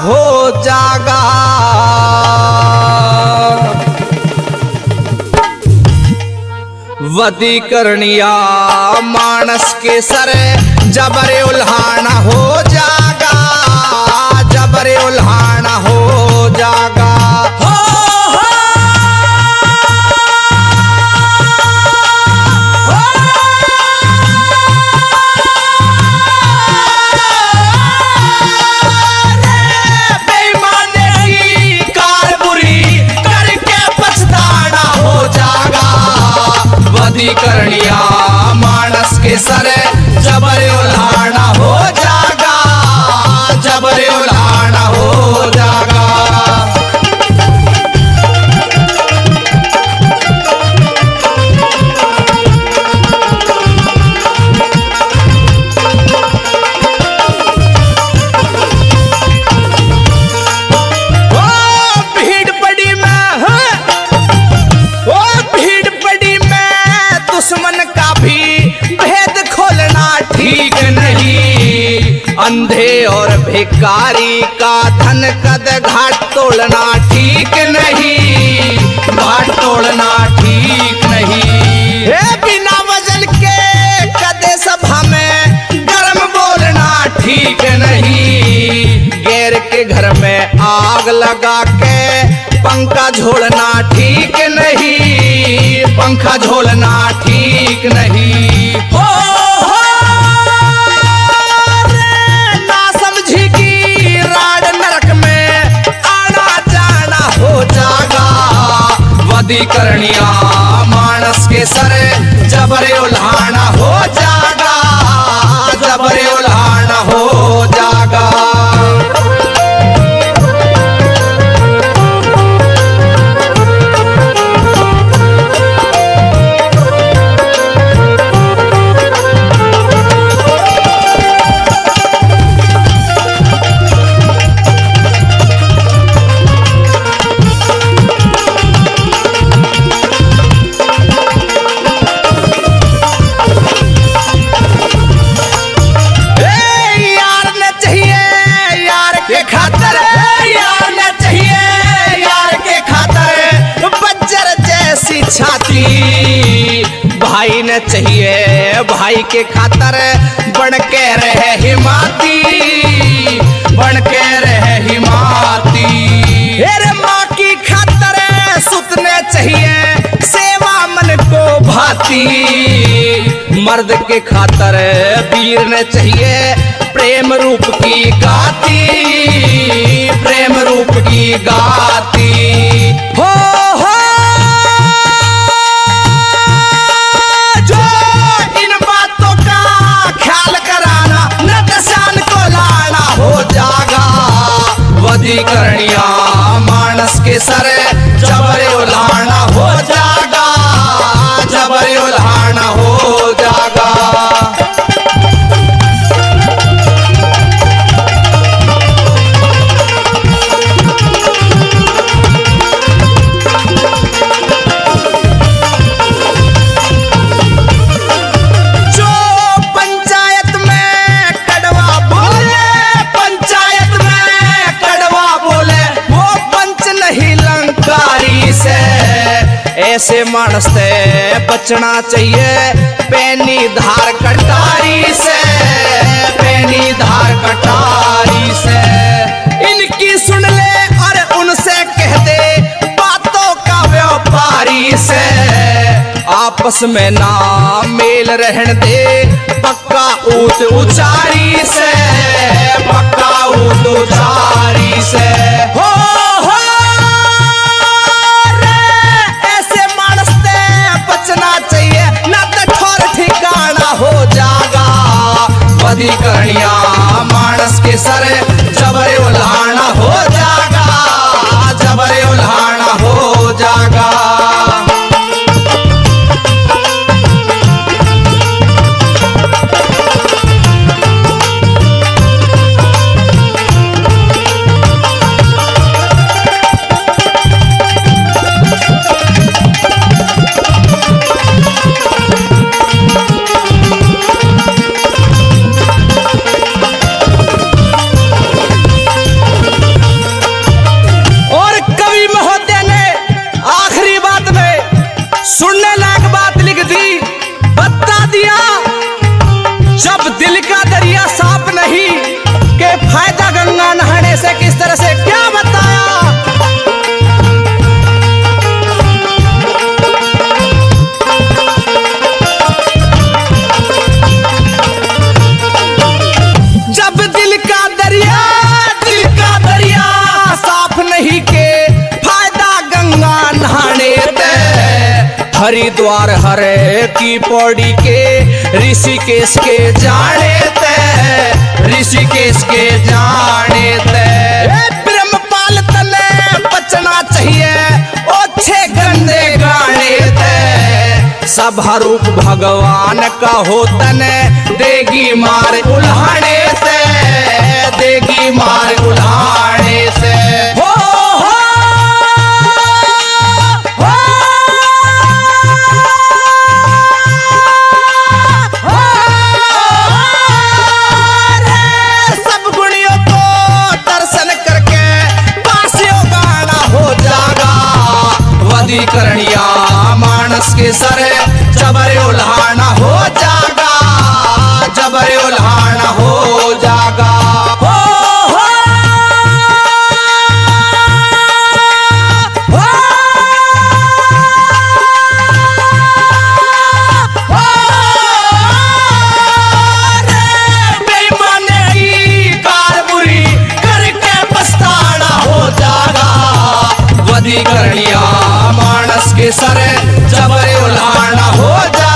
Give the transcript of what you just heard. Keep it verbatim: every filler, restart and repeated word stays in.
हो जागा। वदी करनिया मानस के सर जबरे उल्हाना हो जागा, जबरे उल्हाना हो जागा। हो हो बेईमाने की कार बुरी करके पछताना हो जागा। वदी करनिया मानस के सर जबरे उल्हाना हो जागा, जबरे उल्हाना हो जागा। ओ भीड़ पड़ी में, ओ भीड़ पड़ी में दुश्मन का भी भेद खोलना ठीक नहीं। अंधे और भिखारी का धन कद घाट तोड़ना ठीक नहीं, घाट तोड़ना ठीक नहीं। हे बिना वजन के कदे सभा में गर्म बोलना ठीक नहीं। गैर के घर में आग लगा के पंखा झोलना ठीक नहीं, पंखा झोलना ठीक नहीं। हो हो रे ना समझी की राड नरक में आना जाना हो जागा। वदी करनिया मानस के सर जबरे उल्हाना हो जागा, जबरे उल्हाना हो जागा। छाती भाई न चाहिए भाई के खातर बन के रहे हिमाती, बन के रहे हिमाती। अरे माँ की खातर सुतने चाहिए सेवा मन को भाती। मर्द के खातर वीर न चाहिए प्रेम रूप की गाती, प्रेम रूप की गाती। हो हो वदी करनिया मानस के सर जबरे उल्हाना हो जागा, जबरे उल्हाना हो जागा। ऐसे मानस से बचना चाहिए पैनी धार कटारी से, पैनी धार कटारी से। इनकी सुन ले और उनसे कह दे बातों का व्यापारी से। आपस में ना मेल रहन दे पक्का ऊंच उचारी से, पक्का ऊंच उचारी से। हो हो चाहिए ना कठोर ठिकाना हो जागा। वदी करनिया मानस के सर जबरे उल्हाना हो जागा, जबरे उल्हाना हो जागा। हरिद्वार हरे की पौड़ी के ऋषिकेश के जाने ते ऋषिकेश के जाने ते ब्रह्मपाल तने बचना चाहिए ओछे गंदे गाने ते सब रूप भगवान का हो तने देगी मार उल्हाने से देगी मार उल्हाने से हो हो हो हो रे सब गुणियों को दर्शन करके पासियों गाना हो जागा वधीकरणिया मानस के सर जबरे उल्हाना हो जागा जबरे उल्हाना हो जागा हो हो हो हो रे बेईमाने की कार बुरी करके पछताना हो जागा वधीकरणिया मानस के सर जबरे उल्हाना हो जागा।